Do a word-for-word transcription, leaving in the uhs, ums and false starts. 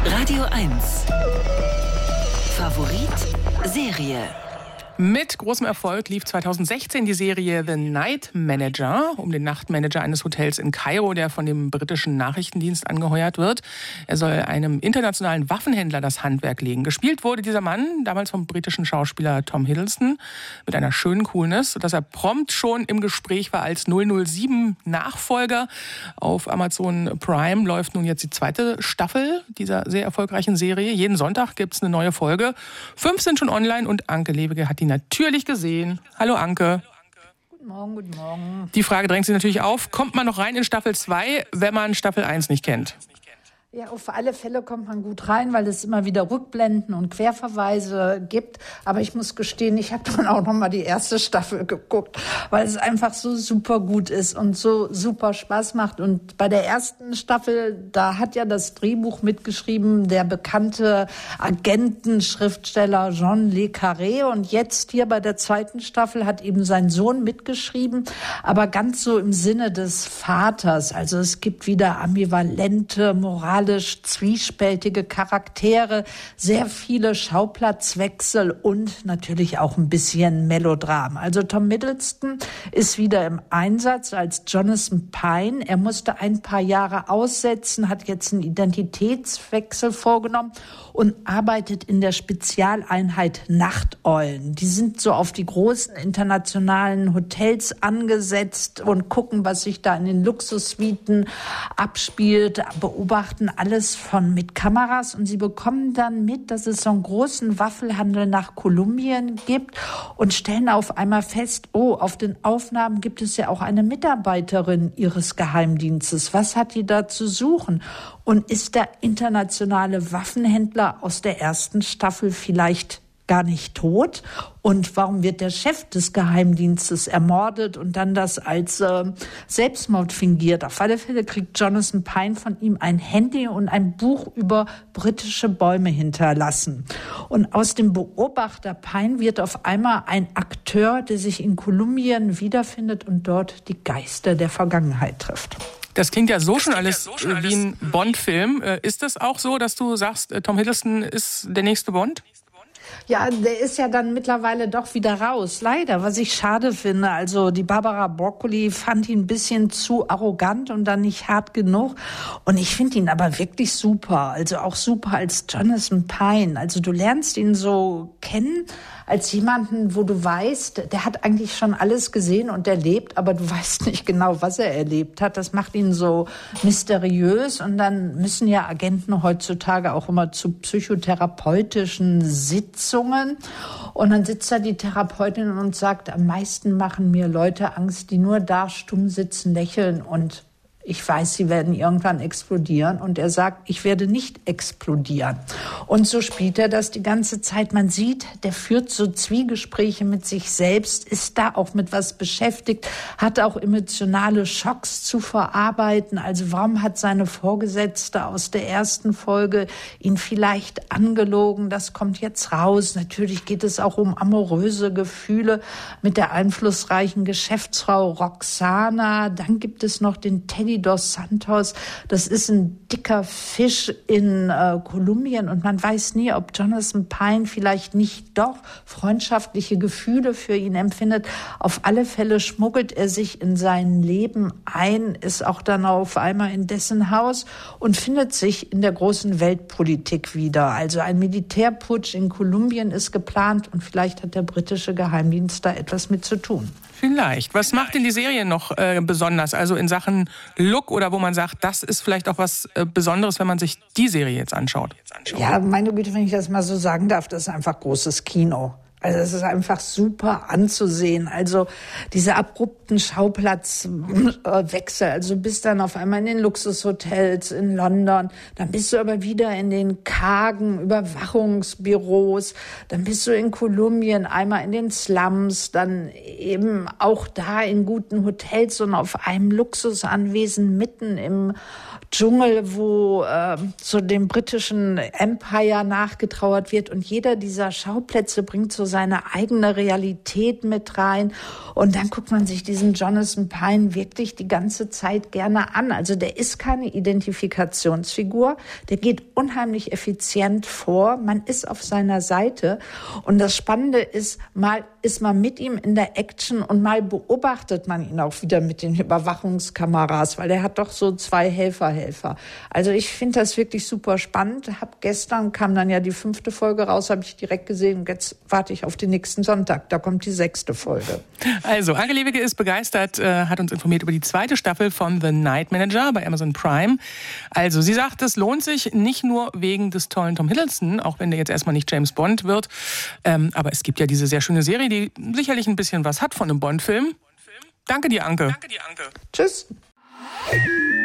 Radio eins. Favorit Serie. Mit großem Erfolg lief zweitausendsechzehn die Serie The Night Manager um den Nachtmanager eines Hotels in Kairo, der von dem britischen Nachrichtendienst angeheuert wird. Er soll einem internationalen Waffenhändler das Handwerk legen. Gespielt wurde dieser Mann damals vom britischen Schauspieler Tom Hiddleston mit einer schönen Coolness, sodass er prompt schon im Gespräch war als null null sieben Nachfolger. Auf Amazon Prime läuft nun jetzt die zweite Staffel dieser sehr erfolgreichen Serie. Jeden Sonntag gibt es eine neue Folge. Fünf sind schon online und Anke Lewige hat die natürlich gesehen. Hallo Anke. Guten Morgen, guten Morgen. Die Frage drängt sich natürlich auf, kommt man noch rein in Staffel zwei, wenn man Staffel eins nicht kennt? Ja, auf alle Fälle kommt man gut rein, weil es immer wieder Rückblenden und Querverweise gibt. Aber ich muss gestehen, ich habe dann auch noch mal die erste Staffel geguckt, weil es einfach so super gut ist und so super Spaß macht. Und bei der ersten Staffel, da hat ja das Drehbuch mitgeschrieben der bekannte Agentenschriftsteller John Le Carré. Und jetzt hier bei der zweiten Staffel hat eben sein Sohn mitgeschrieben, aber ganz so im Sinne des Vaters. Also es gibt wieder ambivalente, moralische, zwiespältige Charaktere, sehr viele Schauplatzwechsel und natürlich auch ein bisschen Melodram. Also Tom Hiddleston ist wieder im Einsatz als Jonathan Pine. Er musste ein paar Jahre aussetzen, hat jetzt einen Identitätswechsel vorgenommen und arbeitet in der Spezialeinheit Nachteulen. Die sind so auf die großen internationalen Hotels angesetzt und gucken, was sich da in den Luxussuiten abspielt, beobachten alles von mit Kameras und sie bekommen dann mit, dass es so einen großen Waffelhandel nach Kolumbien gibt und stellen auf einmal fest, oh, auf den Aufnahmen gibt es ja auch eine Mitarbeiterin ihres Geheimdienstes. Was hat die da zu suchen? Und ist der internationale Waffenhändler aus der ersten Staffel vielleicht gar nicht tot? Und warum wird der Chef des Geheimdienstes ermordet und dann das als äh, Selbstmord fingiert? Auf alle Fälle kriegt Jonathan Pine von ihm ein Handy und ein Buch über britische Bäume hinterlassen. Und aus dem Beobachter Pine wird auf einmal ein Akteur, der sich in Kolumbien wiederfindet und dort die Geister der Vergangenheit trifft. Das klingt ja so schon alles ja so schon wie ein Bond-Film. Ist das auch so, dass du sagst, Tom Hiddleston ist der nächste Bond? Ja, der ist ja dann mittlerweile doch wieder raus. Leider, was ich schade finde. Also die Barbara Broccoli fand ihn ein bisschen zu arrogant und dann nicht hart genug. Und ich finde ihn aber wirklich super. Also auch super als Jonathan Pine. Also du lernst ihn so kennen als jemanden, wo du weißt, der hat eigentlich schon alles gesehen und erlebt, aber du weißt nicht genau, was er erlebt hat. Das macht ihn so mysteriös. Und dann müssen ja Agenten heutzutage auch immer zu psychotherapeutischen Sitzungen. Und dann sitzt da die Therapeutin und sagt, am meisten machen mir Leute Angst, die nur da stumm sitzen, lächeln und ich weiß, sie werden irgendwann explodieren. Und er sagt, ich werde nicht explodieren. Und so spielt er das die ganze Zeit. Man sieht, der führt so Zwiegespräche mit sich selbst, ist da auch mit was beschäftigt, hat auch emotionale Schocks zu verarbeiten. Also warum hat seine Vorgesetzte aus der ersten Folge ihn vielleicht angelogen? Das kommt jetzt raus. Natürlich geht es auch um amoröse Gefühle mit der einflussreichen Geschäftsfrau Roxana. Dann gibt es noch den Teddy dos Santos, das ist ein dicker Fisch in äh, Kolumbien und man weiß nie, ob Jonathan Pine vielleicht nicht doch freundschaftliche Gefühle für ihn empfindet. Auf alle Fälle schmuggelt er sich in sein Leben ein, ist auch dann auf einmal in dessen Haus und findet sich in der großen Weltpolitik wieder. Also ein Militärputsch in Kolumbien ist geplant und vielleicht hat der britische Geheimdienst da etwas mit zu tun. Vielleicht. Was macht denn die Serie noch äh, besonders? Also in Sachen Look oder wo man sagt, das ist vielleicht auch was äh, Besonderes, wenn man sich die Serie jetzt anschaut? Ja, meine Güte, wenn ich das mal so sagen darf, das ist einfach großes Kino. Also es ist einfach super anzusehen. Also diese abrupten Schauplatzwechsel. Also du bist dann auf einmal in den Luxushotels in London, dann bist du aber wieder in den kargen Überwachungsbüros, dann bist du in Kolumbien, einmal in den Slums, dann eben auch da in guten Hotels und auf einem Luxusanwesen mitten im Dschungel, wo äh, so dem britischen Empire nachgetrauert wird. Und jeder dieser Schauplätze bringt so seine eigene Realität mit rein. Und dann guckt man sich diese diesen Jonathan Pine wirklich die ganze Zeit gerne an. Also der ist keine Identifikationsfigur, der geht unheimlich effizient vor, man ist auf seiner Seite. Und das Spannende ist, mal ist man mit ihm in der Action und mal beobachtet man ihn auch wieder mit den Überwachungskameras, weil er hat doch so zwei Helfer-Helfer. Also ich finde das wirklich super spannend. Hab gestern kam dann ja die fünfte Folge raus, habe ich direkt gesehen. Jetzt warte ich auf den nächsten Sonntag. Da kommt die sechste Folge. Also, Anke Lewicke ist begeistert, äh, hat uns informiert über die zweite Staffel von The Night Manager bei Amazon Prime. Also, sie sagt, es lohnt sich nicht nur wegen des tollen Tom Hiddleston, auch wenn der jetzt erstmal nicht James Bond wird. Ähm, aber es gibt ja diese sehr schöne Serie, die sicherlich ein bisschen was hat von einem Bond-Film. Danke dir, Anke. Danke dir, Anke. Tschüss.